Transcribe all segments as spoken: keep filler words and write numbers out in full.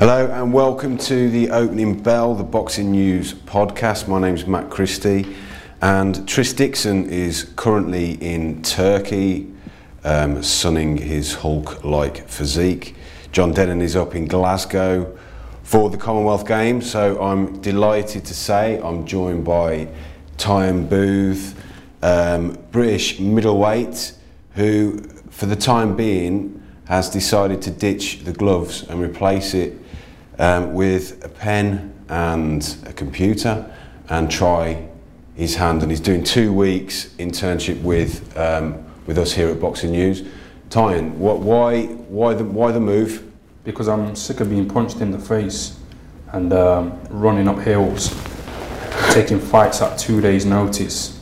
Hello and welcome to the Opening Bell, the Boxing News podcast. My name's Matt Christie and Tris Dixon is currently in Turkey, um, sunning his Hulk-like physique. John Dennon is up in Glasgow for the Commonwealth Games, so I'm delighted to say I'm joined by Tyon Booth, um, British middleweight, who for the time being has decided to ditch the gloves and replace it um, with a pen and a computer and try his hand. And he's doing two weeks internship with um, with us here at Boxing News. Tyon, what, why why the why the move? Because I'm sick of being punched in the face and um, running up hills, taking fights at two days' notice.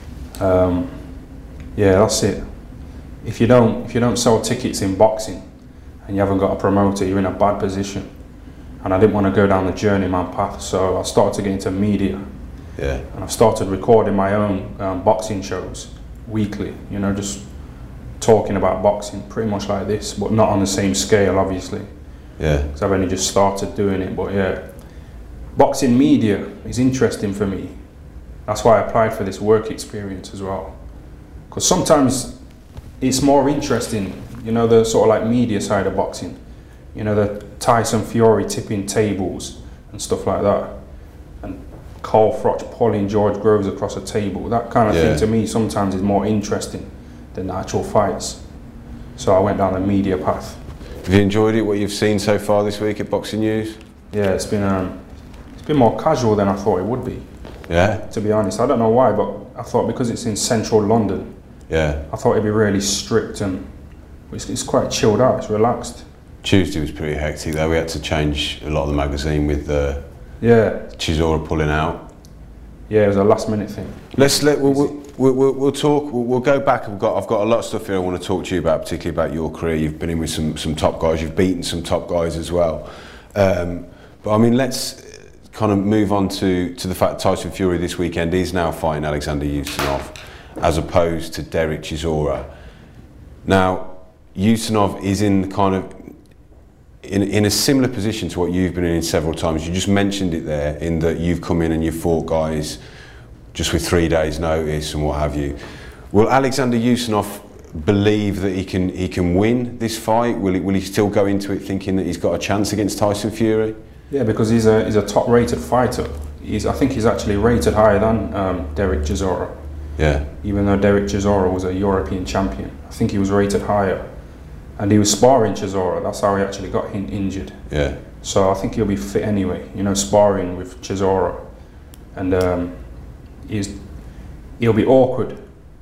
Um, yeah, that's it. If you don't if you don't sell tickets in boxing and you haven't got a promoter, you're in a bad position. And I didn't want to go down the journeyman path, so I started to get into media. Yeah. And I've started recording my own um, boxing shows weekly, you know, just talking about boxing, pretty much like this, but not on the same scale, obviously. Yeah. Because I've only just started doing it, but yeah. Boxing media is interesting for me. That's why I applied for this work experience as well. Because sometimes it's more interesting, you know, the sort of like media side of boxing. You know, the Tyson Fury tipping tables and stuff like that. And Carl Froch pulling George Groves across a table. That kind of Yeah. thing to me sometimes is more interesting than the actual fights. So I went down the media path. Have you enjoyed it, what you've seen so far this week at Boxing News? Yeah, it's been um, it's been more casual than I thought it would be. Yeah? To be honest, I don't know why, but I thought because it's in central London, Yeah. I thought it'd be really strict and it's, it's quite chilled out, it's relaxed. Tuesday was pretty hectic though. We had to change a lot of the magazine with uh, Yeah, Chisora pulling out. yeah, it was a last minute thing. Let's let we'll, we'll, we'll, we'll talk. We'll, we'll go back. I've got I've got a lot of stuff here I want to talk to you about, particularly about your career. You've been in with some some top guys. You've beaten some top guys as well. Um, but I mean, let's kind of move on to to the fact Tyson Fury this weekend is now fighting Alexander Ustinov as opposed to Derek Chisora. Now, Ustinov is in kind of In, in a similar position to what you've been in several times. You just mentioned it there, in that you've come in and you've fought guys just with three days notice and what have you. Will Alexander Ustinov believe that he can he can win this fight? Will he, will he still go into it thinking that he's got a chance against Tyson Fury? Yeah, because he's a he's a top rated fighter. He's I think he's actually rated higher than um, Derek Chisora. Yeah. Even though Derek Chisora was a European champion, I think he was rated higher. And he was sparring Chisora, that's how he actually got him injured. Yeah. So I think he'll be fit anyway, you know, sparring with Chisora. And um, he's, he'll be awkward,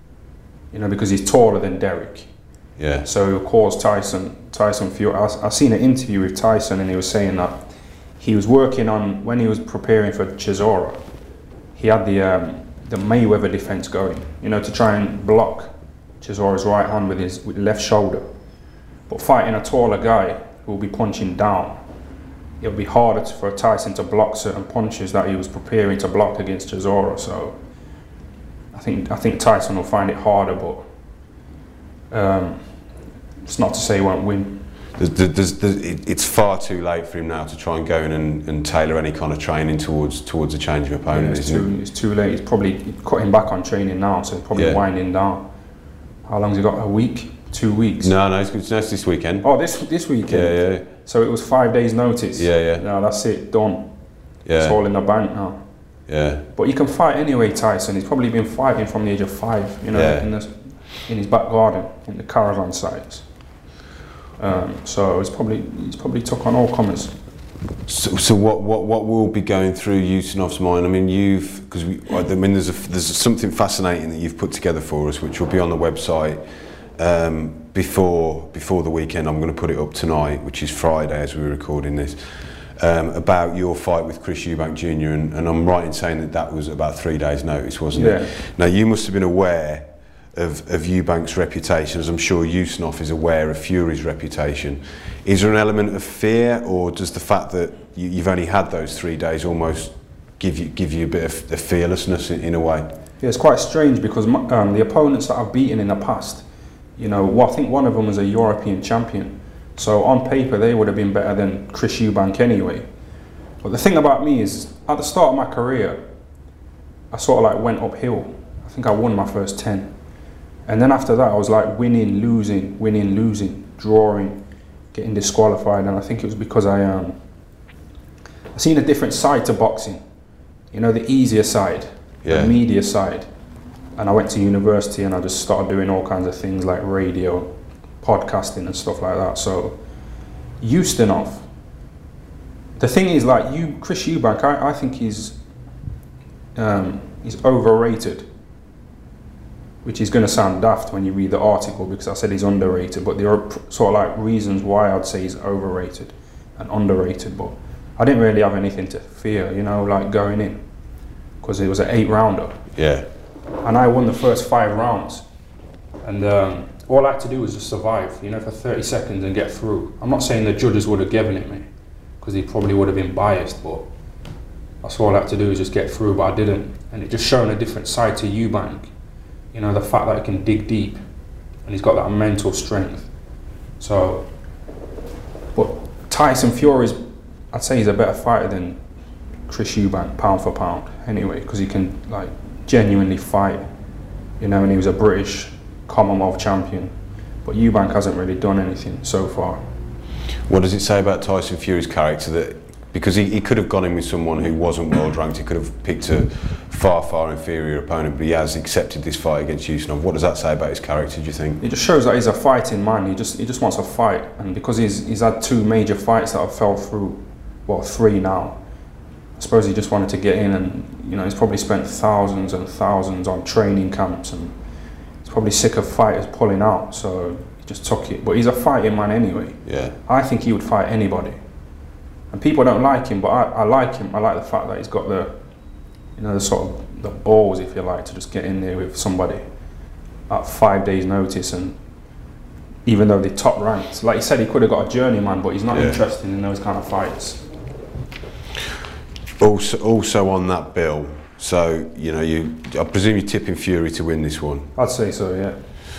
you know, because he's taller than Derek. Yeah. So he'll cause Tyson, Tyson Fury. I, I seen an interview with Tyson and he was saying that he was working on, when he was preparing for Chisora, he had the, um, the Mayweather defense going, you know, to try and block Chisora's right hand with his with left shoulder. But fighting a taller guy who will be punching down, it'll be harder for Tyson to block certain punches that he was preparing to block against Chisora. So I think I think Tyson will find it harder, but um, it's not to say he won't win. There's, there's, there's, it's far too late for him now to try and go in and, and tailor any kind of training towards towards a change of opponent. Yeah, it's, isn't too, it? it's too late. He's probably cutting back on training now, so he's probably Yeah. winding down. How long's he got? A week? Two weeks? No, no, it's, it's this weekend. Oh, this this weekend? Yeah, yeah. So it was five days notice? Yeah, yeah. No, that's it, done. Yeah. It's all in the bank now. Yeah. But he can fight anyway, Tyson. He's probably been fighting from the age of five, you know, Yeah. in, the, in his back garden, in the caravan sites. Um, so it's probably he's probably took on all comers. So, so what, what, what will be going through Ustinov's mind? I mean, you've because we, I mean, there's a, there's something fascinating that you've put together for us, which will be on the website um, before before the weekend. I'm going to put it up tonight, which is Friday as we're recording this, um, about your fight with Chris Eubank Junior And, and I'm right in saying that that was about three days' notice, wasn't Yeah. it? Now you must have been aware of, of Eubank's reputation, as I'm sure Ustinov is aware of Fury's reputation. Is there an element of fear, or does the fact that you, you've only had those three days almost give you give you a bit of, of fearlessness in, in a way? Yeah, it's quite strange because um, the opponents that I've beaten in the past, you know, well, I think one of them was a European champion, So on paper, they would have been better than Chris Eubank anyway. But the thing about me is, at the start of my career, I sort of like went uphill. I think I won my first ten. And then after that, I was like winning, losing, winning, losing, drawing, getting disqualified. And I think it was because I um, I seen a different side to boxing. You know, the easier side, yeah. the media side. And I went to university and I just started doing all kinds of things like radio, podcasting and stuff like that. So, Ustinov. The thing is, like you, Chris Eubank, I, I think he's um, he's overrated. Which is going to sound daft when you read the article because I said he's underrated, but there are sort of like reasons why I'd say he's overrated and underrated. But I didn't really have anything to fear, you know, like going in, because it was an eight rounder. Yeah. And I won the first five rounds, and um, all I had to do was just survive, you know, for thirty seconds and get through. I'm not saying the judges would have given it me, because he probably would have been biased, but that's all I had to do was just get through, but I didn't, and it just shown a different side to Eubank. You know, the fact that he can dig deep and he's got that mental strength. So, but Tyson Fury's, I'd say he's a better fighter than Chris Eubank, pound for pound, anyway, because he can like genuinely fight, you know, and he was a British Commonwealth champion. But Eubank hasn't really done anything so far. What does it say about Tyson Fury's character that, because he, he could have gone in with someone who wasn't world ranked, he could have picked a far, far inferior opponent, but he has accepted this fight against Ustinov. What does that say about his character, do you think? It just shows that he's a fighting man. He just he just wants to fight, and because he's he's had two major fights that have fell through, well, three now. I suppose he just wanted to get in, and you know he's probably spent thousands and thousands on training camps, and he's probably sick of fighters pulling out, so he just took it. But he's a fighting man anyway. Yeah. I think he would fight anybody. And people don't like him, but I, I like him. I like the fact that he's got the, you know, the sort of the balls, if you like, to just get in there with somebody at five days' notice. And even though they're top ranked, like he said, he could have got a journeyman, but he's not yeah. interested in those kind of fights. Also, also on that bill, so you know, you I presume you're tipping Fury to win this one. I'd say so, yeah.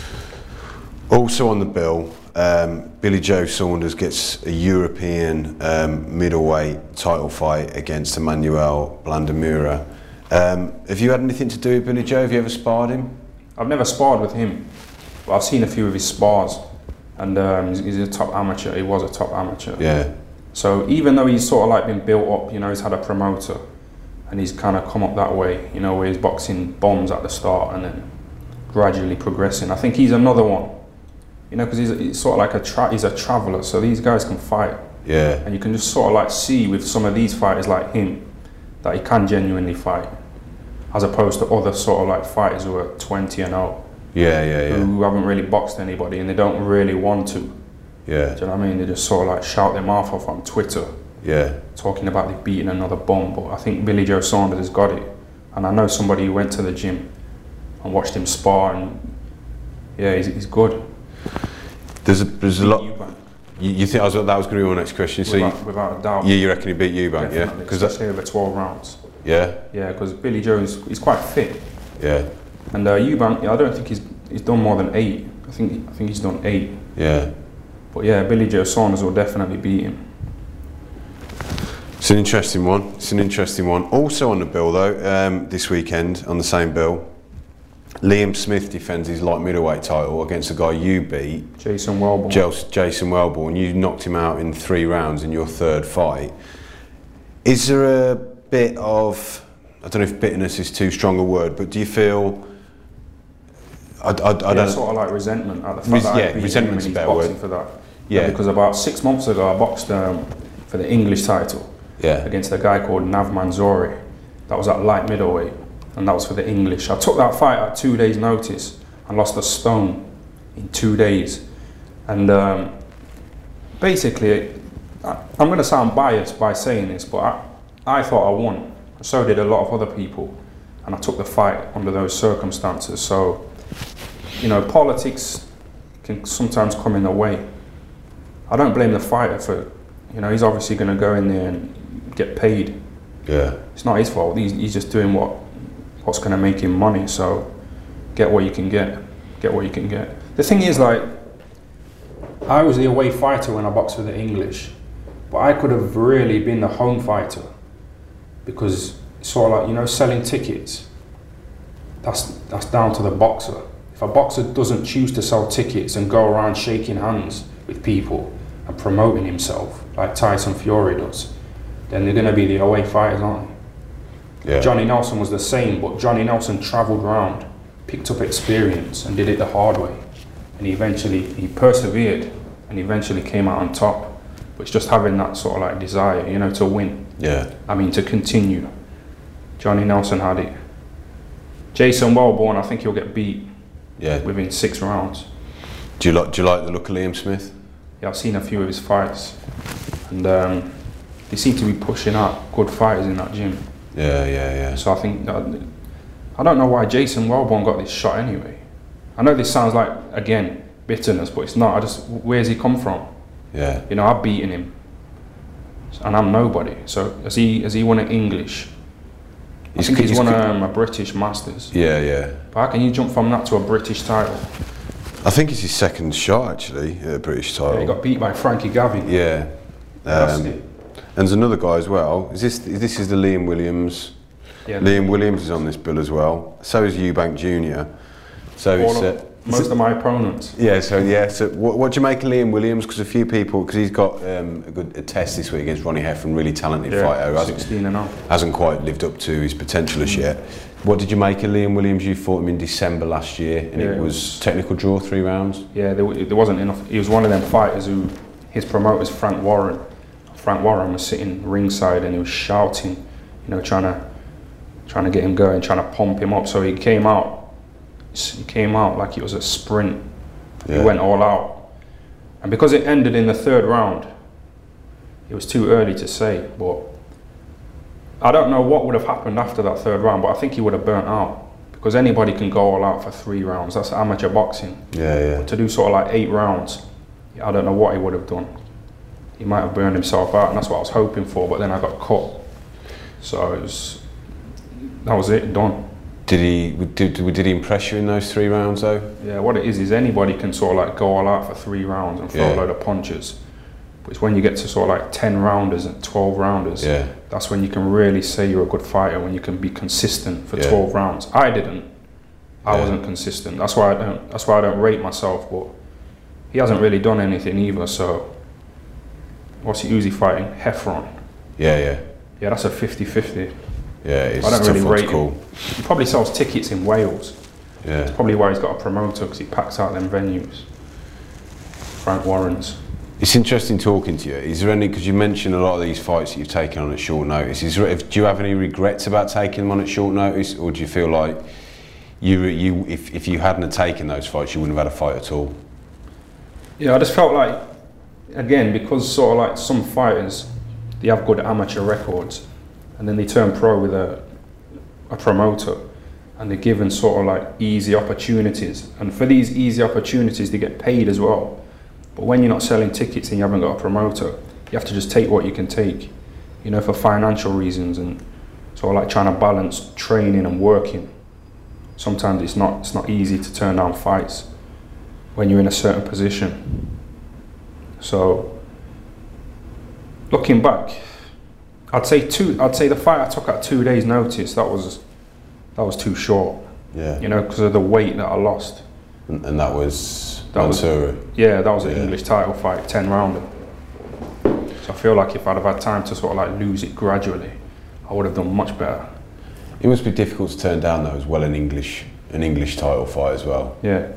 Also on the bill. Um, Billy Joe Saunders gets a European um, middleweight title fight against Emmanuel Blandamura. Um, have you had anything to do with Billy Joe? Have you ever sparred him? I've never sparred with him, but I've seen a few of his spars, and um, he's, he's a top amateur. He was a top amateur. Yeah. So even though he's sort of like been built up, you know, he's had a promoter, and he's kind of come up that way, you know, where he's boxing bombs at the start and then gradually progressing. I think he's another one. You know, because he's, he's sort of like a tra he's a traveller, so these guys can fight. Yeah. And you can just sort of like see with some of these fighters like him that he can genuinely fight, as opposed to other sort of like fighters who are twenty and oh. Yeah, yeah, yeah. Who haven't really boxed anybody and they don't really want to. Yeah. Do you know what I mean? They just sort of like shout their mouth off on Twitter. Yeah. Talking about they beating another bomb, but I think Billy Joe Saunders has got it. And I know somebody who went to the gym and watched him spar, and yeah, he's, he's good. There's a, there's a lot. You, you think I was, that was going to be my next question? So without, you, without a doubt. Yeah, you reckon he beat Eubank? Yeah, because that's over twelve rounds. Yeah. Yeah, because Billy Joe is he's quite fit. Yeah. And uh, Eubank, yeah, I don't think he's he's done more than eight. I think I think he's done eight. Yeah. But yeah, Billy Joe Saunders will definitely beat him. It's an interesting one. It's an interesting one. Also on the bill though, um, this weekend on the same bill, Liam Smith defends his light middleweight title against a guy you beat, Jason Welborn. Jason Welborn. You knocked him out in three rounds in your third fight. Is there a bit of, I don't know if bitterness is too strong a word, but do you feel? I, I, I yeah, don't. Sort of like resentment at the fact Res that yeah, I beat resentment's him a and better he's boxing word. for that. Yeah. yeah. Because about six months ago, I boxed um, for the English title. Yeah. Against a guy called Nav Manzouri. That was at light middleweight, and that was for the English. I took that fight at two days' notice and lost a stone in two days. And um, basically, I, I'm going to sound biased by saying this, but I, I thought I won. So did a lot of other people, and I took the fight under those circumstances. So, you know, politics can sometimes come in the way. I don't blame the fighter for, you know, he's obviously going to go in there and get paid. Yeah. It's not his fault. He's, he's just doing what what's going to make him money. So get what you can get. Get what you can get. The thing is, like, I was the away fighter when I boxed for the English, but I could have really been the home fighter, because it's sort of like, you know, selling tickets. That's that's down to the boxer. If a boxer doesn't choose to sell tickets and go around shaking hands with people and promoting himself like Tyson Fury does, then they're going to be the away fighters, aren't they? Yeah. Johnny Nelson was the same, but Johnny Nelson travelled around, picked up experience and did it the hard way. And he eventually, he persevered and eventually came out on top. But it's just having that sort of like desire, you know, to win. Yeah. I mean, to continue. Johnny Nelson had it. Jason Wellborn, I think he'll get beat yeah. within six rounds. Do you like Do you like the look of Liam Smith? Yeah, I've seen a few of his fights, and um, they seem to be pushing out good fighters in that gym. Yeah, yeah, yeah. So I think that, I don't know why Jason Wellborn got this shot anyway. I know this sounds like, again, bitterness, but it's not. I just, where's he come from? Yeah. You know, I've beaten him, and I'm nobody. So has he has he won an English? I think he's, he's won um, a British Masters. Yeah, yeah. But how can you jump from that to a British title? I think it's his second shot actually at a British title. Yeah, he got beat by Frankie Gavin. Yeah. Um, and there's another guy as well. Is this this is the Liam Williams? Yeah. Liam Williams is on this bill as well. So is Eubank Junior So All it's. Of, Uh, most of my opponents. Yeah, so yeah, so what, what do you make of Liam Williams? Because a few people, because he's got um, a good a test this week against Ronnie Heffron, really talented yeah, fighter, hasn't, sixteen and oh. hasn't quite lived up to his potential as mm. yet. What did you make of Liam Williams? You fought him in December last year, and yeah, it, was it was technical draw, three rounds. Yeah, there, there wasn't enough. He was one of them fighters who, his promoter's Frank Warren. Frank Warren was sitting ringside and he was shouting, you know, trying to, trying to get him going, trying to pump him up. So he came out, he came out like it was a sprint. Yeah. He went all out, and because it ended in the third round, it was too early to say, but I don't know what would have happened after that third round, but I think he would have burnt out, because anybody can go all out for three rounds. That's amateur boxing. Yeah, yeah. But to do sort of like eight rounds, I don't know what he would have done. He might have burned himself out, and that's what I was hoping for, but then I got cut. So it was, that was it, done. Did he did, did he impress you in those three rounds though? Yeah, what it is is anybody can sort of like go all out for three rounds and throw yeah. a load of punches. But it's when you get to sort of like ten rounders and twelve rounders, yeah. that's when you can really say you're a good fighter, when you can be consistent for yeah. twelve rounds. I didn't. I yeah. wasn't consistent. That's why I don't that's why I don't rate myself, but he hasn't really done anything either, so what's he usually fighting? Heffron. Yeah, yeah. Yeah, that's a fifty fifty. Yeah, it's I don't tough really rate cool. him. He probably sells tickets in Wales. Yeah. That's probably why he's got a promoter, because he packs out them venues. Frank Warren's. It's interesting talking to you. Is there any, because you mentioned a lot of these fights that you've taken on at short notice, is there, do you have any regrets about taking them on at short notice, or do you feel like you, you if, if you hadn't have taken those fights, you wouldn't have had a fight at all? Yeah, I just felt like, again, because sort of like some fighters, they have good amateur records, and then they turn pro with a, a promoter, and they're given sort of like easy opportunities. And for these easy opportunities, they get paid as well. But when you're not selling tickets and you haven't got a promoter, you have to just take what you can take, you know, for financial reasons, and sort of like trying to balance training and working. Sometimes it's not, it's not easy to turn down fights when you're in a certain position. So, looking back, I'd say two. I'd say the fight I took at two days' notice, that was that was too short. Yeah. You know, because of the weight that I lost. And, and that was that Mansoura. was yeah, that was an yeah. English title fight, ten rounder. So I feel like if I'd have had time to sort of like lose it gradually, I would have done much better. It must be difficult to turn down though, as well, an English an English title fight as well. Yeah.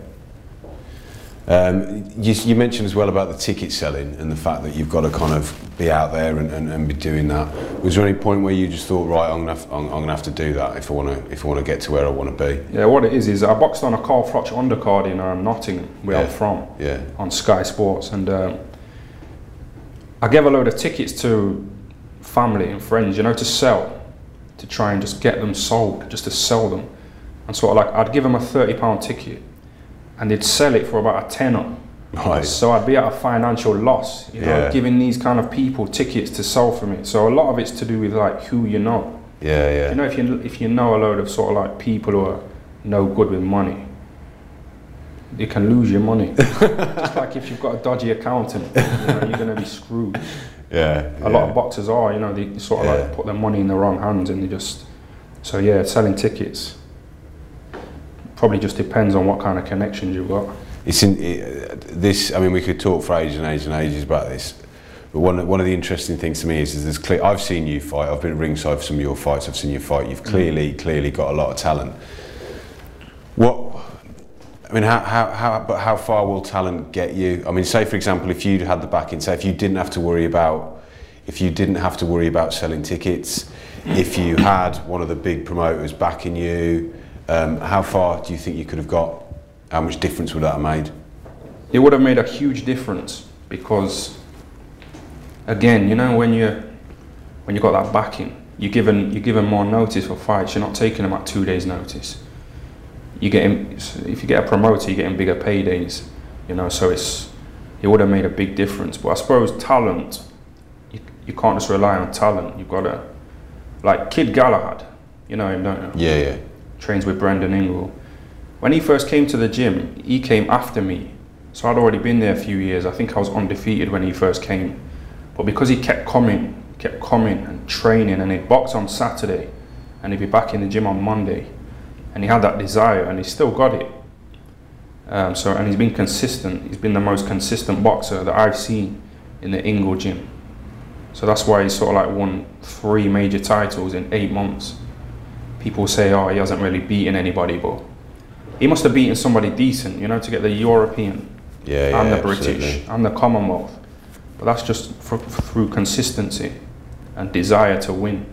Um, you, you mentioned as well about the ticket selling and the fact that you've got to kind of be out there and, and, and be doing that. Was there any point where you just thought, right, I'm gonna have, I'm, I'm gonna have to do that if I want to if I want to get to where I want to be? Yeah, what it is is I boxed on a Carl Froch undercard in um, Nottingham, where yeah. I'm from, yeah. on Sky Sports, and um, I gave a load of tickets to family and friends, you know, to sell, to try and just get them sold, just to sell them, and sort of like I'd give them a thirty pound ticket, and they'd sell it for about a tenner. Right. So I'd be at a financial loss, you know, yeah. giving these kind of people tickets to sell for me. So a lot of it's to do with like who you know. Yeah, yeah. You know, if you if you know a load of sort of like people who are no good with money, you can lose your money. Just like if you've got a dodgy accountant, you know, you're going to be screwed. Yeah. A yeah. lot of boxers are, you know, they sort of yeah. like put their money in the wrong hands and they just. So yeah, selling tickets probably just depends on what kind of connections you've got. It's in it, this. I mean, we could talk for ages and ages and ages about this. But one one of the interesting things to me is, is there's clear. I've seen you fight. I've been ringside for some of your fights. I've seen you fight. You've clearly, mm. clearly got a lot of talent. What? I mean, how, how, how, but how far will talent get you? I mean, say for example, if you had the backing, say if you didn't have to worry about, if you didn't have to worry about selling tickets, if you had one of the big promoters backing you, um, how far do you think you could have got? How much difference would that have made? It would have made a huge difference because, again, you know, when you when you got that backing, you're given you're given more notice for fights. You're not taking them at two days' notice. You getting if you get a promoter, you're getting bigger paydays. You know, so it's it would have made a big difference. But I suppose talent, you, you can't just rely on talent. You've got to, like Kid Galahad, you know him, don't you? Yeah, yeah. Trains with Brendan Ingle. When he first came to the gym, he came after me. So I'd already been there a few years. I think I was undefeated when he first came. But because he kept coming, kept coming and training, and he'd box on Saturday, and he'd be back in the gym on Monday, and he had that desire, and he's still got it. Um, so, and he's been consistent. He's been the most consistent boxer that I've seen in the Ingle gym. So that's why he's sort of like won three major titles in eight months. People say, oh, he hasn't really beaten anybody, but he must have beaten somebody decent, you know, to get the European yeah, and yeah, the British absolutely. and the Commonwealth. But that's just for, through consistency and desire to win.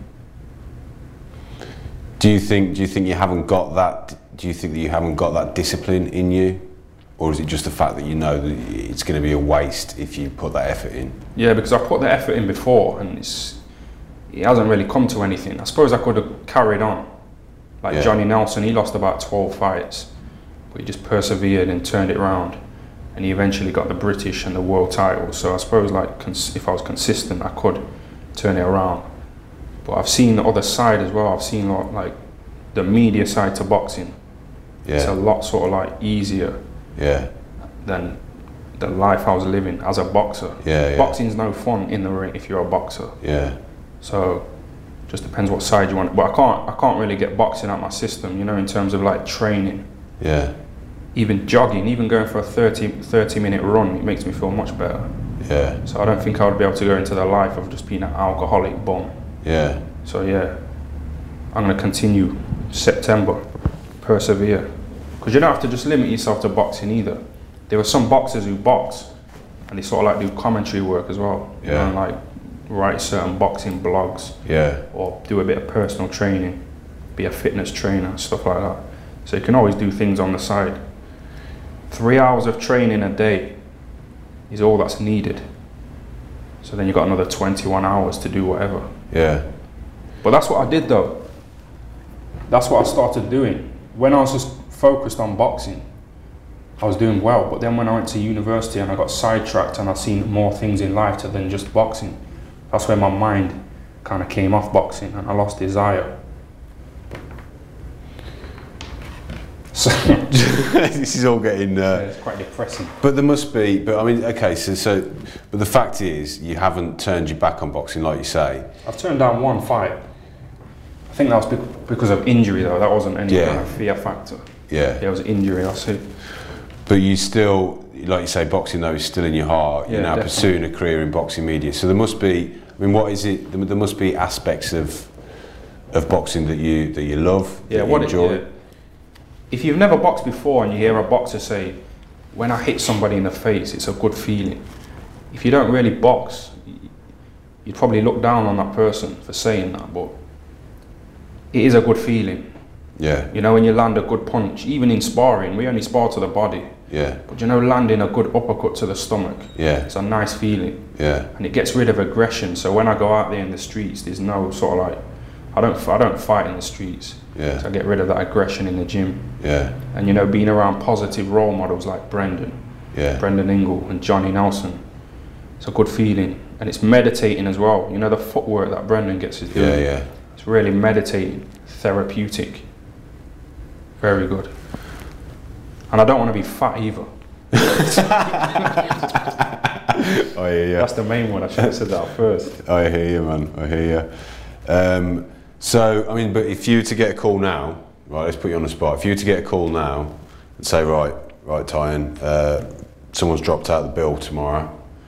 Do you think? Do you think you haven't got that? Do you think that you haven't got that discipline in you, or is it just the fact that you know that it's going to be a waste if you put that effort in? Yeah, because I put the effort in before, and it's it hasn't really come to anything. I suppose I could have carried on, like yeah. Johnny Nelson. He lost about twelve fights, but he just persevered and turned it around, and he eventually got the British and the world title. So I suppose, like, cons- if I was consistent, I could turn it around. But I've seen the other side as well. I've seen like, like the media side to boxing. Yeah. It's a lot sort of like easier yeah. than the life I was living as a boxer. Yeah, yeah. Boxing's no fun in the ring if you're a boxer. Yeah. So just depends what side you want. But I can't I can't really get boxing out my system, you know, in terms of like training. Yeah. Even jogging, even going for a thirty, thirty minute run, it makes me feel much better. Yeah. So I don't think I would be able to go into the life of just being an alcoholic bum. Yeah. So yeah, I'm going to continue September, persevere. Because you don't have to just limit yourself to boxing either. There are some boxers who box and they sort of like do commentary work as well. You yeah. know, like write certain boxing blogs. Yeah. Or do a bit of personal training, be a fitness trainer, stuff like that. So you can always do things on the side. Three hours of training a day is all that's needed. So then you've got another twenty-one hours to do whatever. Yeah. But that's what I did though. That's what I started doing. When I was just focused on boxing, I was doing well. But then when I went to university and I got sidetracked and I seen more things in life than just boxing, that's where my mind kind of came off boxing and I lost desire. So this is all getting uh, yeah, it's quite depressing. But there must be, but I mean, okay, so, so, but the fact is, you haven't turned your back on boxing, like you say. I've turned down one fight. I think that was because of injury, though. That wasn't any yeah. kind of fear factor. Yeah. Yeah, it was injury, that's it. But you still, like you say, boxing though is still in your heart. You're yeah, now definitely. Pursuing a career in boxing media. So there must be, I mean, what is it, there must be aspects of of boxing that you that you love, yeah, that what you enjoy. It, yeah. If you've never boxed before and you hear a boxer say, when I hit somebody in the face, it's a good feeling. If you don't really box, you'd probably look down on that person for saying that, but it is a good feeling. Yeah. You know, when you land a good punch, even in sparring, we only spar to the body. Yeah. But you know, landing a good uppercut to the stomach, yeah. it's a nice feeling. Yeah. And it gets rid of aggression. So when I go out there in the streets, there's no sort of like, I don't, I don't fight in the streets. Yeah. So I get rid of that aggression in the gym. Yeah. And you know, being around positive role models like Brendan, yeah. Brendan Ingle and Johnny Nelson, it's a good feeling. And it's meditating as well. You know, the footwork that Brendan gets is doing. Yeah, yeah. It's really meditating, therapeutic. Very good. And I don't want to be fat either. I hear you. That's the main one. I should have said that first. I hear you, man. I hear you. Um, so, I mean, but if you were to get a call now, right, let's put you on the spot. If you were to get a call now and say, right, right, Tyan, uh, someone's dropped out the bill tomorrow,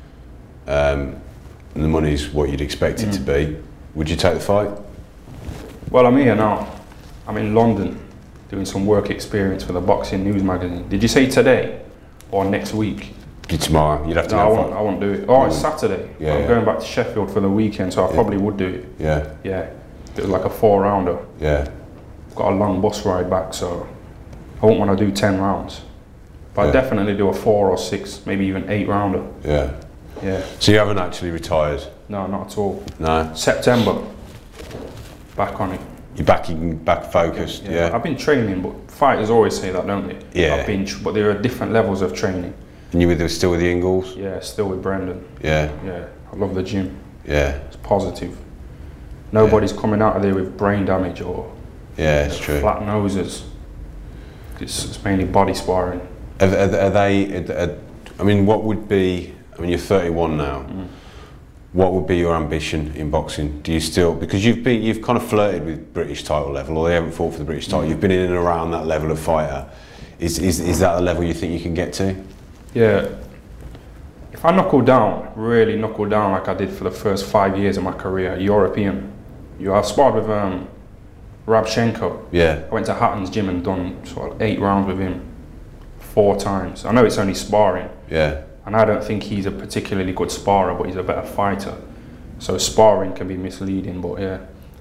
um, and the money's what you'd expect it mm. to be, would you take the fight? Well, I'm here now. I'm in London doing some work experience for the Boxing News magazine. Did you say today or next week? Tomorrow, you'd have to. No, I go won't. I won't do it. Oh, it's Saturday. Yeah, I'm yeah. going back to Sheffield for the weekend, so I yeah. probably would do it. Yeah. Yeah. It was like a four rounder. Yeah. Got a long bus ride back, so I won't want to do ten rounds. But yeah. I'd definitely do a four or six, maybe even eight rounder. Yeah. Yeah. So you haven't actually retired? No, not at all. No. September. Back on it. You're back, back focused. Yeah. yeah. I've been training, but fighters always say that, don't they? Yeah. I've been, but there are different levels of training. And you were still with the Ingalls? Yeah, still with Brendan. Yeah. Yeah, I love the gym. Yeah. It's positive. Nobody's yeah. coming out of there with brain damage or yeah, it's true. flat noses. It's, it's mainly body sparring. Are, are, are they, are, I mean, what would be, I mean, you're thirty-one now. Mm. What would be your ambition in boxing? Do you still, because you've been, you've kind of flirted with British title level, or they haven't fought for the British title, mm. you've been in and around that level of fighter. Is, is, is that the level you think you can get to? Yeah, if I knuckle down, really knuckle down like I did for the first five years of my career, European. You, I sparred with um, Rabchenko. Yeah. I went to Hatton's gym and done sort of eight rounds with him four times. I know it's only sparring. Yeah. And I don't think he's a particularly good sparrer, but he's a better fighter. So sparring can be misleading, but yeah.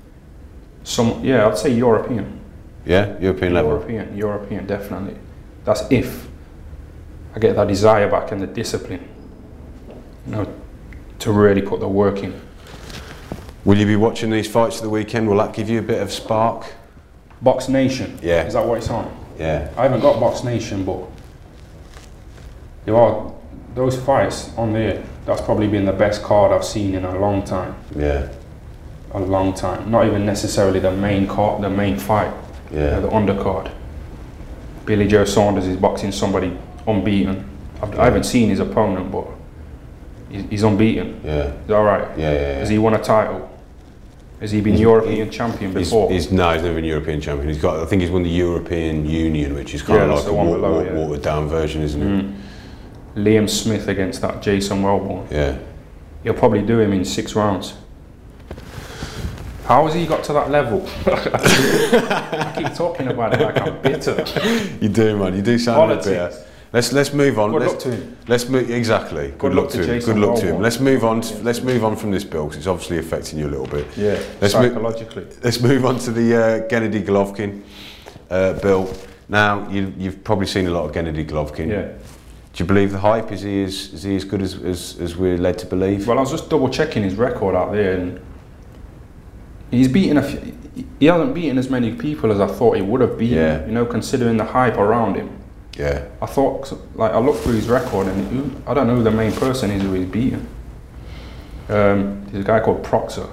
Some, yeah, I'd say European. Yeah, European level. European, European, definitely. That's if I get that desire back and the discipline, you know, to really put the work in. Will you be watching these fights at the weekend? Will that give you a bit of spark? Box Nation. Yeah. Is that what it's on? Yeah. I haven't got Box Nation, but there are those fights on there. That's probably been the best card I've seen in a long time. Yeah. A long time. Not even necessarily the main card, the main fight. Yeah. You know, the undercard. Billy Joe Saunders is boxing somebody unbeaten. I've, yeah. I haven't seen his opponent, but he's, he's unbeaten. Yeah. Is that right? Yeah, yeah, yeah. Has he won a title? Has he been he's, European he, champion before? He's, he's, no, he's never been European champion. He's got, I think he's won the European Union, which is kind yeah, of like a wa below, wa yeah. watered down version, isn't it? Mm. Liam Smith against that Jason Wellborn. Yeah. He'll probably do him in six rounds. How has he got to that level? I keep talking about it like I'm bitter. You do, man. You do sound Politics. a bit bitter. Let's let's move on. Good let's, luck to him. Let's move exactly. Good, Good luck, luck to him. Jason Good luck Wellborn. to him. Let's move on. To, let's move on from this, Bill, because it's obviously affecting you a little bit. Yeah. Let's psychologically. Mo let's move on to the uh, Gennady Golovkin, uh, Bill. Now you you've probably seen a lot of Gennady Golovkin. Yeah. Do you believe the hype? Is he as is he as good as, as as we're led to believe? Well, I was just double checking his record out there, and he's beaten a few, he hasn't beaten as many people as I thought he would have beaten. Yeah. You know, considering the hype around him. Yeah. I thought, like, I looked through his record, and who, I don't know who the main person is who he's beaten. Um, there's a guy called Proxer.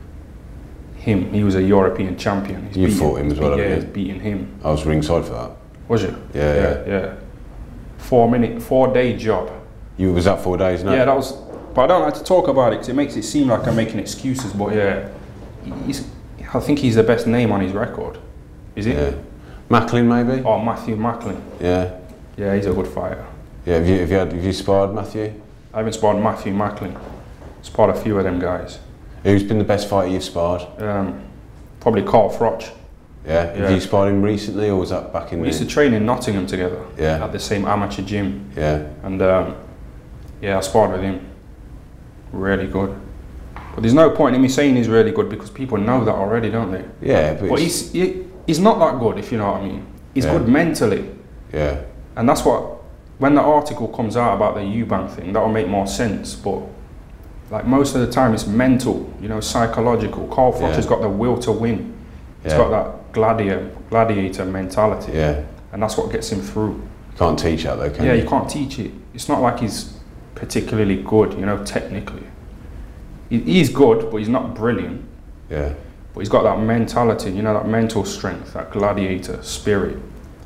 Him, he was a European champion. He's you beaten, fought him as well, yeah, haven't he's you? beaten him. I was ringside for that. Was you? Yeah, yeah, yeah. yeah. Four minute, four day job. You was that four days, no? Yeah, that was. But I don't like to talk about it because it makes it seem like I'm making excuses. But yeah, he's, I think he's the best name on his record. Is he? Yeah. Macklin, maybe? Oh, Matthew Macklin. Yeah. Yeah, he's a good fighter. Yeah, have you, have you, had, have you sparred Matthew? I haven't sparred Matthew Macklin. Sparred a few of them guys. Who's been the best fighter you've sparred? Um, probably Carl Froch. Yeah. Yeah. Have you sparred him recently, or was that back in We the... used to train in Nottingham together. Yeah. At the same amateur gym. Yeah. And um, yeah, I sparred with him. Really good. But there's no point in me saying he's really good because people know that already, don't they? Yeah, but, but he's he, he's not that good, if you know what I mean. He's yeah. good mentally. Yeah. And that's what, when the article comes out about the Eubank thing, that'll make more sense. But like most of the time, it's mental, you know, psychological. Carl Froch yeah. has got the will to win. He's yeah. got that gladiator, gladiator mentality. Yeah. And that's what gets him through. You can't teach that though, can yeah, you? you can't teach it. It's not like he's particularly good, you know, technically. He, he's good, but he's not brilliant. Yeah. But he's got that mentality, you know, that mental strength, that gladiator spirit.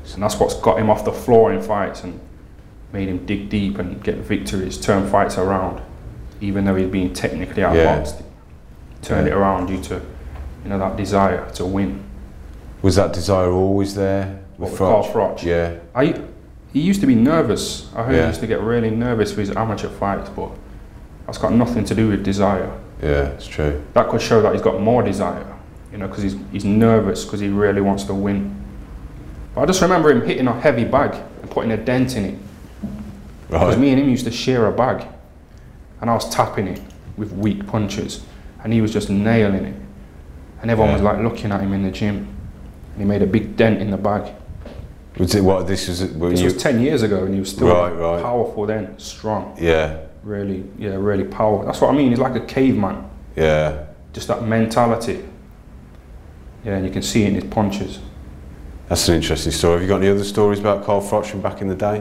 And that's what's got him off the floor in fights and made him dig deep and get victories, turn fights around, even though he'd been technically outboxed. Yeah. Turned yeah. it around due to, you know, that desire to win. Was that desire always there with what, Carl Froch? Yeah. I, he used to be nervous. I heard yeah. he used to get really nervous with his amateur fights, but that's got nothing to do with desire. Yeah, it's true. That could show that he's got more desire, you know, because he's, he's nervous because he really wants to win. But I just remember him hitting a heavy bag and putting a dent in it. Right. Because me and him used to share a bag, and I was tapping it with weak punches, and he was just nailing it. And everyone yeah. was like looking at him in the gym, and he made a big dent in the bag. Was it what this was? When this you... was ten years ago, and he was still right, right. powerful then, strong. Yeah. Really, yeah, really powerful. That's what I mean. He's like a caveman. Yeah. Just that mentality. Yeah, and you can see it in his punches. That's an interesting story. Have you got any other stories about Carl Froch from back in the day?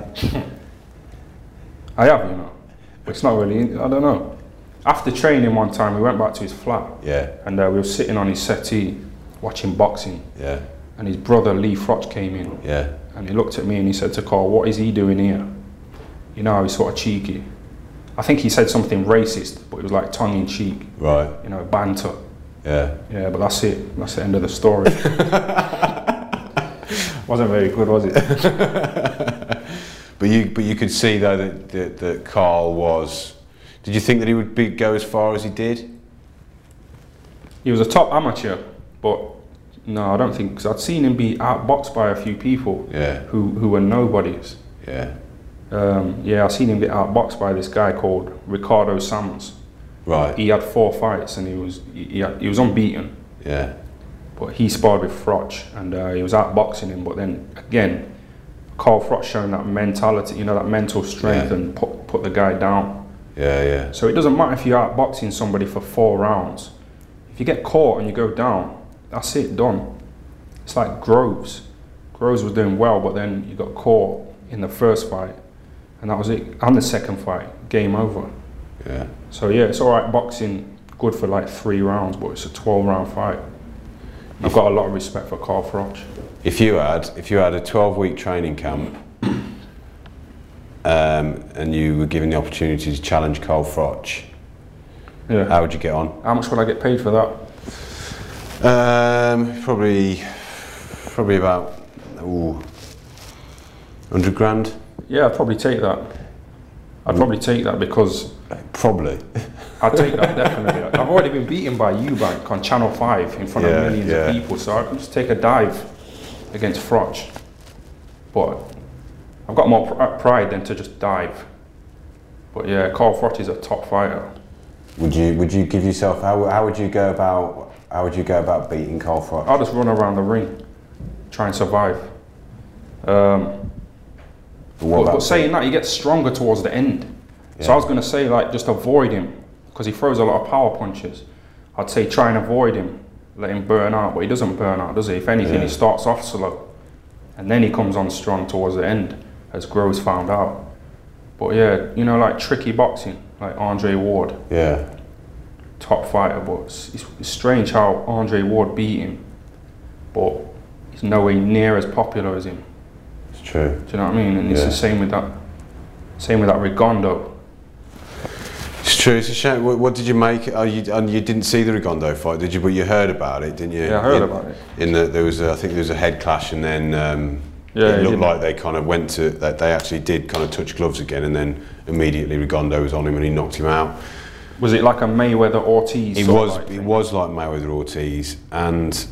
I have, you know. It's not really, I don't know. After training one time, we went back to his flat. Yeah. And uh, we were sitting on his settee, watching boxing. Yeah. And his brother, Lee Froch, came in. Yeah. And he looked at me and he said to Carl, "What is he doing here?" You know, he's sort of cheeky. I think he said something racist, but it was like tongue in cheek. Right. You know, banter. Yeah. Yeah, but that's it. That's the end of the story. Wasn't very good, was it? But you, but you could see though that, that that Carl was. Did you think that he would be, go as far as he did? He was a top amateur, but no, I don't think. Because I'd seen him be outboxed by a few people. Yeah. Who who were nobodies. Yeah. Um, yeah, I seen him get outboxed by this guy called Ricardo Sams. Right. He had four fights and he was he, he, had, he was unbeaten. Yeah. But he sparred with Froch and uh, he was outboxing him. But then again, Carl Froch showing that mentality, you know, that mental strength, yeah. and put put the guy down. Yeah, yeah. So it doesn't matter if you're outboxing somebody for four rounds. If you get caught and you go down, that's it, done. It's like Groves. Groves was doing well, but then you got caught in the first fight. And that was it. And the second fight, game over. Yeah. So yeah, it's all right boxing, good for like three rounds, but it's a twelve round fight. I've got a lot of respect for Carl Froch. If you had, if you had a twelve week training camp, um, and you were given the opportunity to challenge Carl Froch, yeah. how would you get on? How much would I get paid for that? Um, probably, probably about, ooh, hundred grand. Yeah, I'd probably take that. I'd mm. probably take that because... Probably. I'd take that, definitely. I've already been beaten by Eubank on Channel five in front yeah, of millions yeah. of people, so I can just take a dive against Froch. But I've got more pr pride than to just dive. But yeah, Carl Froch is a top fighter. Would you Would you give yourself, how, how would you go about, how would you go about beating Carl Froch? I'll just run around the ring, try and survive. Um, But, but saying that, he gets stronger towards the end. Yeah. So I was going to say, like, just avoid him, because he throws a lot of power punches. I'd say try and avoid him, let him burn out, but he doesn't burn out, does he? If anything, yeah. he starts off slow, and then he comes on strong towards the end, as Groves found out. But yeah, you know, like tricky boxing, like Andre Ward. Yeah. Top fighter, but it's, it's strange how Andre Ward beat him, but he's nowhere near as popular as him. True. Do you know what I mean? And yeah. it's the same with that. Same with that Rigondeaux. It's true. It's a shame. What, what did you make? Oh, you and you didn't see the Rigondeaux fight, did you? But you heard about it, didn't you? Yeah, I heard in, about it. In the there was, a, I think there was a head clash, and then um, yeah, it looked like they kind of went to that. They actually did kind of touch gloves again, and then immediately Rigondeaux was on him, and he knocked him out. Was it like a Mayweather Ortiz? It was. It was like Mayweather Ortiz, and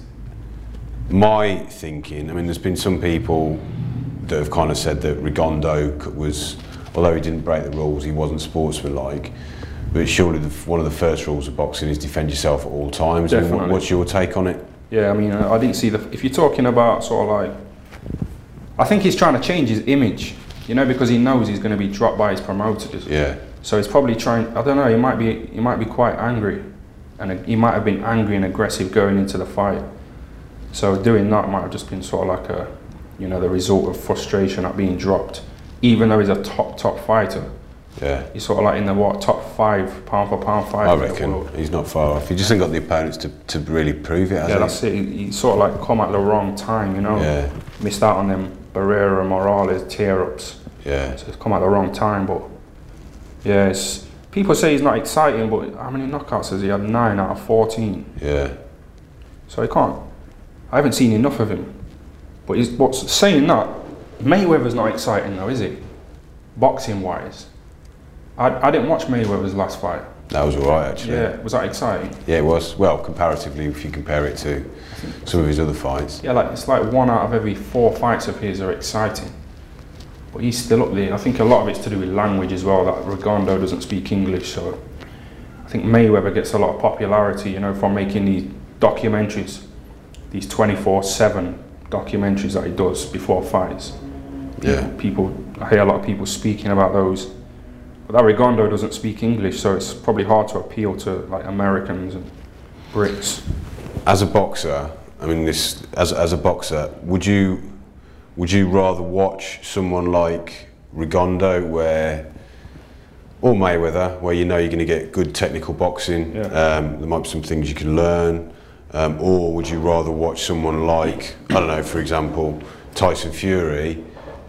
my thinking. I mean, there's been some people that have kind of said that Rigondeaux was, although he didn't break the rules, he wasn't sportsmanlike. But surely the, one of the first rules of boxing is defend yourself at all times. Definitely. I mean, what's your take on it? Yeah, I mean, I didn't see the. If you're talking about sort of like, I think he's trying to change his image, you know, because he knows he's going to be dropped by his promoters. Yeah. So he's probably trying. I don't know. He might be. He might be quite angry, and he might have been angry and aggressive going into the fight. So doing that might have just been sort of like a, you know, the result of frustration at being dropped, even though he's a top, top fighter. Yeah. He's sort of like in the, what, top five pound for pound fighter I reckon. In the world. He's not far off. He just ain't got the opponents to, to really prove it, has yeah, he? that's it. He, he sort of like come at the wrong time, you know. Yeah. Missed out on them Barrera, Morales tear-ups. Yeah. So it's come at the wrong time, but yeah, it's, people say he's not exciting, but how many knockouts has he had? Nine out of fourteen. Yeah. So he can't. I haven't seen enough of him. But he's, but saying that, Mayweather's not exciting though, is he? Boxing-wise. I, I didn't watch Mayweather's last fight. That was alright actually. Yeah, was that exciting? Yeah, it was. Well, comparatively, if you compare it to some of his other fights. Yeah, like it's like one out of every four fights of his are exciting. But he's still up there. I think a lot of it's to do with language as well, that Rigondeaux doesn't speak English, so I think Mayweather gets a lot of popularity, you know, from making these documentaries, these twenty-four seven documentaries that he does before fights. Yeah. People, I hear a lot of people speaking about those. But that Rigondeaux doesn't speak English, so it's probably hard to appeal to like Americans and Brits. As a boxer, I mean, this as as a boxer, would you would you rather watch someone like Rigondeaux, where, or Mayweather, where you know you're going to get good technical boxing? Yeah. Um, there might be some things you can learn, um, or would you rather watch someone like, I don't know, for example, Tyson Fury,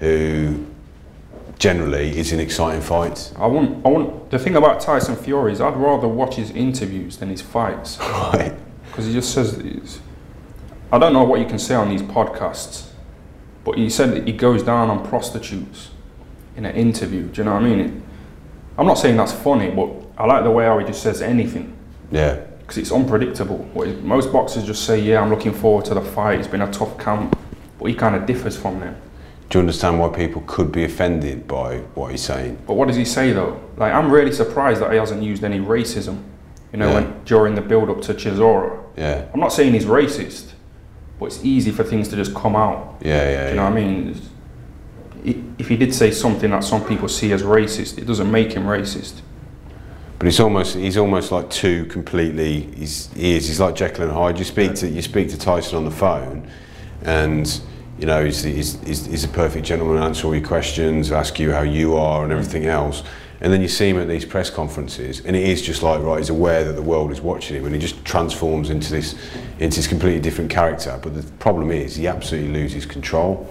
who generally is in exciting fights? I wouldn't, I wouldn't, the thing about Tyson Fury is I'd rather watch his interviews than his fights. Right. Because he just says, these, I don't know what you can say on these podcasts, but he said that he goes down on prostitutes in an interview. Do you know what I mean? It, I'm not saying that's funny, but I like the way how he just says anything. Yeah. Because it's unpredictable. What is, most boxers just say, yeah, I'm looking forward to the fight, it's been a tough camp, but he kind of differs from them. Do you understand why people could be offended by what he's saying? But what does he say though? Like, I'm really surprised that he hasn't used any racism, you know, Yeah. when, during the build-up to Chisora. Yeah. I'm not saying he's racist, but it's easy for things to just come out. Yeah, yeah, Do you know yeah. what I mean? It, if he did say something that some people see as racist, it doesn't make him racist. But it's almost he's almost like two completely. He's he is. He's like Jekyll and Hyde. You speak to you speak to Tyson on the phone, and you know he's he's he's, he's a perfect gentleman, answer all your questions, ask you how you are, and everything else. And then you see him at these press conferences, and it is just like, right, he's aware that the world is watching him, and he just transforms into this into this completely different character. But the problem is, he absolutely loses control.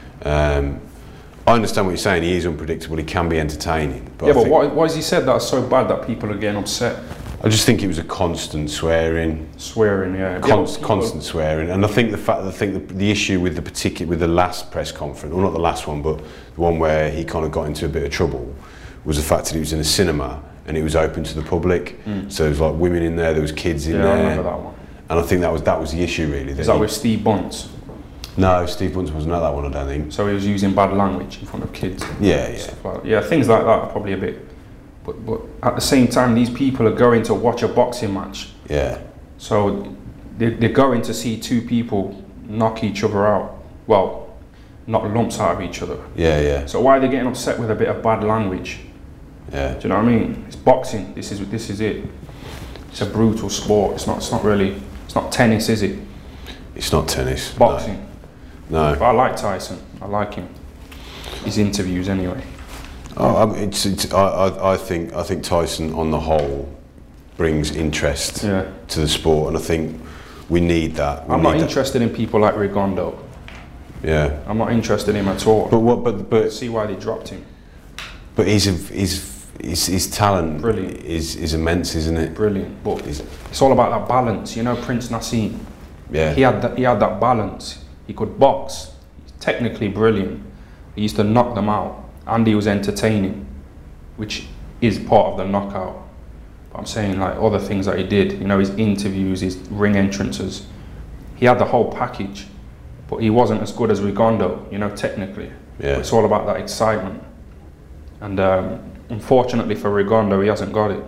Um, I understand what you're saying. He is unpredictable. He can be entertaining. But yeah, I but think, why, why has he said that's so bad that people are getting upset? I just think it was a constant swearing, Swearing, yeah. const, yeah, but, constant swearing, and I think the fact, I think the, the issue with the particular, with the last press conference, or not the last one, but the one where he kind of got into a bit of trouble, was the fact that it was in a cinema and it was open to the public. Mm. So there was like women in there, there was kids in yeah, there. I remember that one. And I think that was that was the issue really. That Is that he, with Steve Bunce? No, Steve Bunce wasn't at that one, I don't think. So he was using bad language in front of kids. Yeah, yeah. Stuff like that. Yeah, things like that are probably a bit. But but at the same time, these people are going to watch a boxing match. Yeah. So they, they're going to see two people knock each other out. Well, knock lumps out of each other. Yeah, yeah. So why are they getting upset with a bit of bad language? Yeah. Do you know what I mean? It's boxing. This is this is it. It's a brutal sport. It's not. It's not really. It's not tennis, is it? It's not tennis. Boxing. No. But I like Tyson. I like him. His interviews, anyway. Oh, I, mean, it's, it's, I, I, I think I think Tyson, on the whole, brings interest Yeah. to the sport, and I think we need that. We I'm need not that. interested in people like Rigondeaux. Yeah. I'm not interested in him at all. But what? But but See why they dropped him. but he's a, he's his, his talent Brilliant. is is immense, isn't it? Brilliant. But He's, it's all about that balance. You know, Prince Nassim. yeah. He had that. He had that balance. He could box. He's technically brilliant. He used to knock them out, and he was entertaining, which is part of the knockout. But I'm saying, like, other things that he did. You know, his interviews, his ring entrances. He had the whole package, but he wasn't as good as Rigondeaux. You know, technically. Yeah. It's all about that excitement. And um, unfortunately for Rigondeaux, he hasn't got it.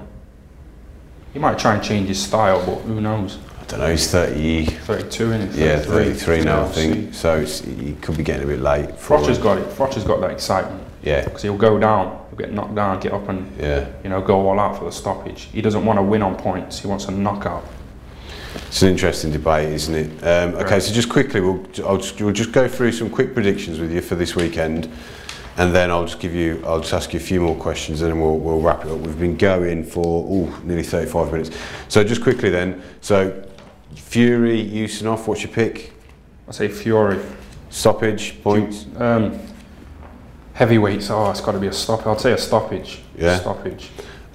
He might try and change his style, but who knows? I don't know. He's thirty. thirty-two, isn't he? Yeah, thirty-three now, I Yeah, think. So it's, he could be getting a bit late. for Froch's it. got it. Froch's got that excitement. Yeah. Because he'll go down, he'll get knocked down, get up and, Yeah. you know, go all out for the stoppage. He doesn't want to win on points. He wants a knockout. It's an interesting debate, isn't it? Um, okay, Right. so just quickly, we'll I'll just, we'll just go through some quick predictions with you for this weekend, and then I'll just give you, I'll just ask you a few more questions, and then we'll we'll wrap it up. We've been going for ooh, nearly thirty-five minutes. So just quickly then, so Fury, Usmanov, what's your pick? I say Fury. Stoppage, points? Um, heavyweights, oh, it's got to be a stoppage. I'd say a stoppage. Yeah. Stoppage.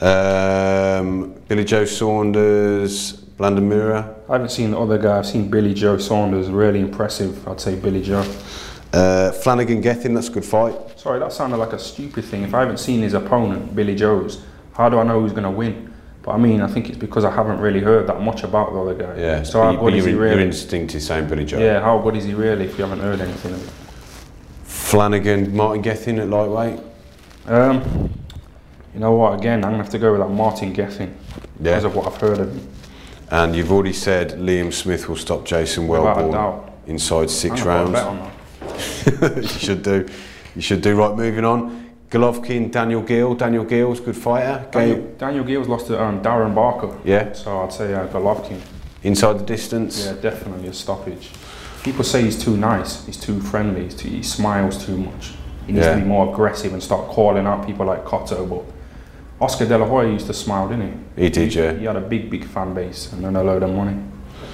Um, Billy Joe Saunders, Blandon Mura? I haven't seen the other guy. I've seen Billy Joe Saunders, really impressive. I'd say Billy Joe. Uh, Flanagan Gethin, that's a good fight. Sorry, that sounded like a stupid thing. If I haven't seen his opponent, Billy Joe's, how do I know who's going to win? But I mean, I think it's because I haven't really heard that much about the other guy. Yeah, so how but good you, is he your, really? your instinct is saying Billy Joe. Yeah, how good is he really if you haven't heard anything of it? Flanagan, Martin Gethin at lightweight? Um, you know what, again, I'm going to have to go with that Martin Gethin Yeah. because of what I've heard of him. And you've already said Liam Smith will stop Jason Without a Wellborn doubt. inside six I'm gonna rounds. put a bet on that. You should do. You should do. Right, moving on. Golovkin, Daniel Gill. Daniel Gill's good fighter. Daniel, Ga- Daniel Gill's lost to um, Darren Barker. Yeah. So I'd say uh, Golovkin. Inside the distance. Yeah, definitely a stoppage. People say he's too nice, he's too friendly, he's too, he smiles too much. He needs Yeah. to be more aggressive and start calling out people like Cotto. But Oscar De La Hoya used to smile, didn't he? He did, he, yeah. He had a big, big fan base and then a load of money.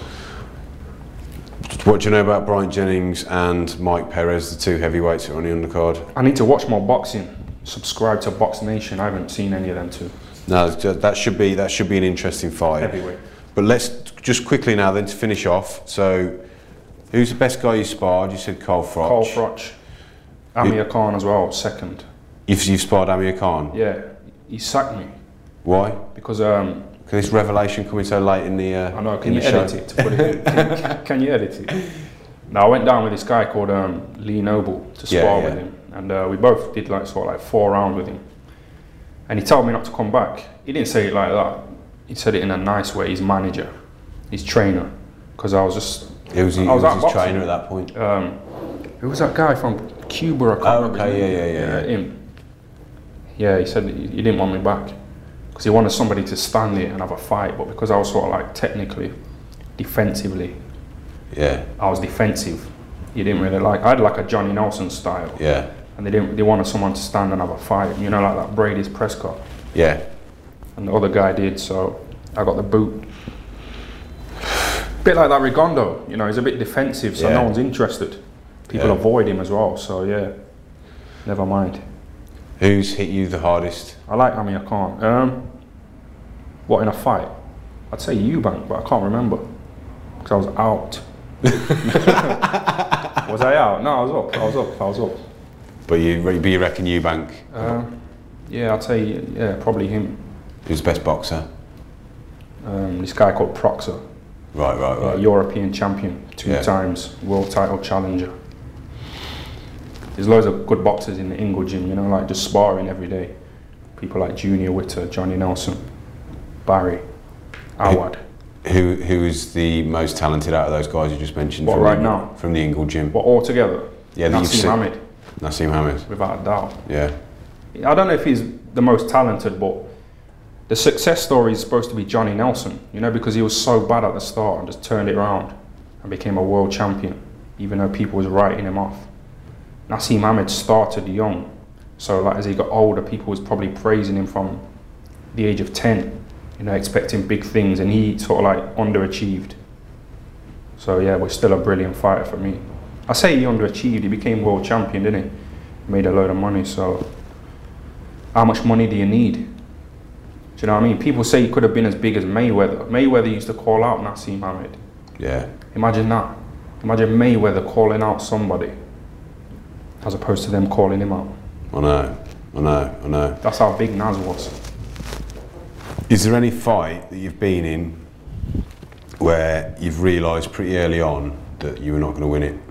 What do you know about Brian Jennings and Mike Perez, the two heavyweights that are on the undercard? I need to watch more boxing. Subscribe to Box Nation. I haven't seen any of them two. No, that should be that should be an interesting fight. Heavyweight. But let's just quickly now then to finish off. So, who's the best guy you sparred? You said Carl Froch. Carl Froch. Amir Khan as well, second. You've, you've sparred Amir Khan. Yeah, he sacked me Why? because um, Because this revelation coming so late in the. Uh, I know. Can in you the edit show. it? To put it in? Can, can you edit it? Now I went down with this guy called um, Lee Noble to spar Yeah, with yeah. him, and uh, we both did like sort of like four rounds with him. And he told me not to come back. He didn't say it like that. He said it in a nice way. His manager, his trainer, because I was just. He was, he I was was out his boxing. trainer at that point. Um, who was that guy from Cuba? I can't Oh, remember okay, his yeah, name. yeah, yeah, yeah. Him. Yeah, he said he he didn't want me back because he wanted somebody to stand there and have a fight. But because I was sort of like technically, defensively, Yeah, I was defensive. He didn't really like. I had like a Johnny Nelson style, yeah, and they didn't. They wanted someone to stand and have a fight. You know, like that Brady's Prescott, yeah. and the other guy did. So I got the boot. Bit like that Rigondo. You know, he's a bit defensive, so Yeah. no one's interested. People Yeah. avoid him as well. So yeah, never mind. Who's hit you the hardest? I like Amir Khan. Um, what, in a fight? I'd say Eubank, but I can't remember because I was out. Was I out? No, I was up. I was up. I was up. But you, but you reckon Eubank, Uh, yeah, I'd say yeah, probably him. who's the best boxer? Um, this guy called Proxer, Right, right, uh, right. European champion, two Yeah. times world title challenger. There's loads of good boxers in the Ingle gym, you know, like just sparring every day. People like Junior Witter, Johnny Nelson, Barry, Awad. Who who is the most talented out of those guys you just mentioned? What, from right the, now? From the Ingle gym. But all together, Yeah, that you've Nassim seen. Hamid, Nassim Hamid. without a doubt. Yeah, I don't know if he's the most talented, but the success story is supposed to be Johnny Nelson, you know, because he was so bad at the start and just turned it around and became a world champion, even though people was writing him off. Nassim Hamid started young, so like as he got older, people was probably praising him from the age of ten, you know, expecting big things, and he sort of like underachieved. So yeah, we're still a brilliant fighter for me. I say he underachieved, he became world champion, didn't he? Made a load of money, so how much money do you need? Do you know what I mean? People say he could have been as big as Mayweather. Mayweather used to call out Nassim Hamid. yeah. Imagine that. Imagine Mayweather calling out somebody as opposed to them calling him out. I know, I know, I know. That's how big Nas was. Is there any fight that you've been in where you've realised pretty early on that you were not going to win it?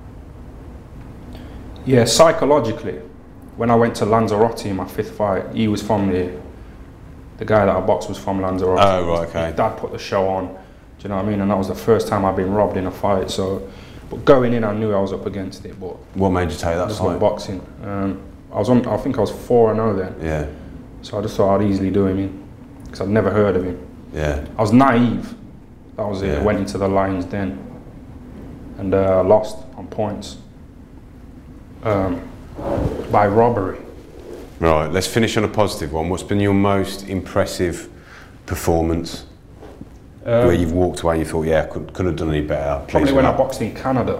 Yeah, psychologically, when I went to Lanzarote in my fifth fight, he was from the, the guy that I boxed was from Lanzarote. Oh, right, okay. His dad put the show on, do you know what I mean? And that was the first time I've been robbed in a fight, so, but going in I knew I was up against it, but What made you take I that just fight? went boxing. Um, I was on, I think I was four and oh then, Yeah, so I just thought I'd easily do him in, because I'd never heard of him. yeah, I was naive, that was it, Yeah. I went into the Lions Den, and uh, lost on points, um, by robbery. Right, let's finish on a positive one. What's been your most impressive performance Um, where you've walked away and you thought, yeah, I could, could have done any better? Please Probably when I not. boxed in Canada.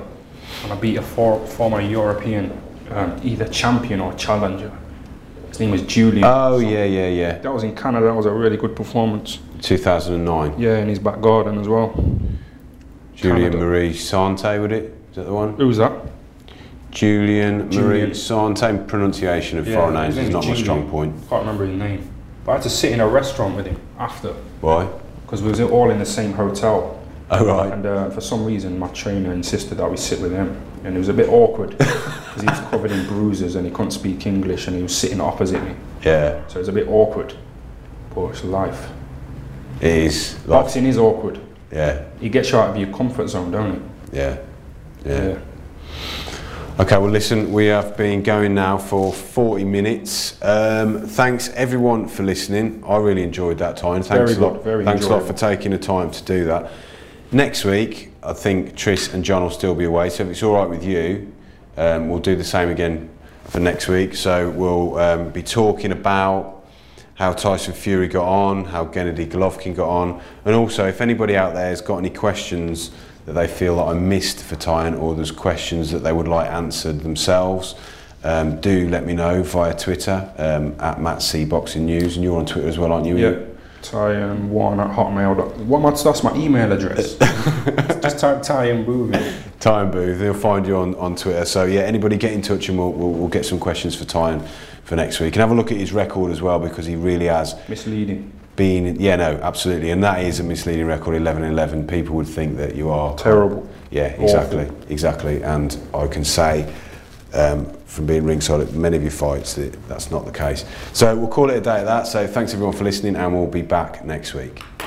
and I beat a for, former European um, either champion or challenger. His name was Julian. Oh, yeah, yeah, yeah. That was in Canada. That was a really good performance. two thousand nine. Yeah, in his back garden as well. Julian Canada. Marie Sante, would it? Is that the one? Who was that? Julian, Julian. Marie Sante. Pronunciation of Yeah, foreign names his is name not is my Julian. strong point. Can't remember his name. But I had to sit in a restaurant with him after, Why? because we was all in the same hotel. Oh, right. And uh, for some reason, my trainer insisted that we sit with him, and it was a bit awkward because he was covered in bruises and he couldn't speak English, and he was sitting opposite me. Yeah, So it was a bit awkward, but it's life. it is. Like, Boxing is awkward. yeah, It gets you out of your comfort zone, don't it? yeah, yeah. Okay, well, listen, we have been going now for forty minutes. Um, thanks everyone for listening. I really enjoyed that time. Thanks Very a lot. good, very thanks a lot enjoyable. for taking the time to do that. Next week, I think Tris and John will still be away. So if it's all right with you, um, we'll do the same again for next week. So we'll um, be talking about how Tyson Fury got on, how Gennady Golovkin got on, and also if anybody out there has got any questions that they feel that I missed for Tyan, or there's questions that they would like answered themselves, um, do let me know via Twitter um, at Matt C Boxing News, and you're on Twitter as well, aren't you? Yeah. Tyan one at hotmail dot com. What my, that's my email address. Just type Tyan Booth in. Tyan Booth, they'll find you on, on Twitter. So yeah, anybody get in touch and we'll, we'll, we'll get some questions for Tyan for next week. And have a look at his record as well, because he really has Misleading. been, yeah, no, absolutely. And that is a misleading record, eleven and eleven. People would think that you are Terrible. Yeah, exactly, exactly. And I can say um, from being ringside at many of your fights that that's not the case. So we'll call it a day at that. So thanks everyone for listening, and we'll be back next week.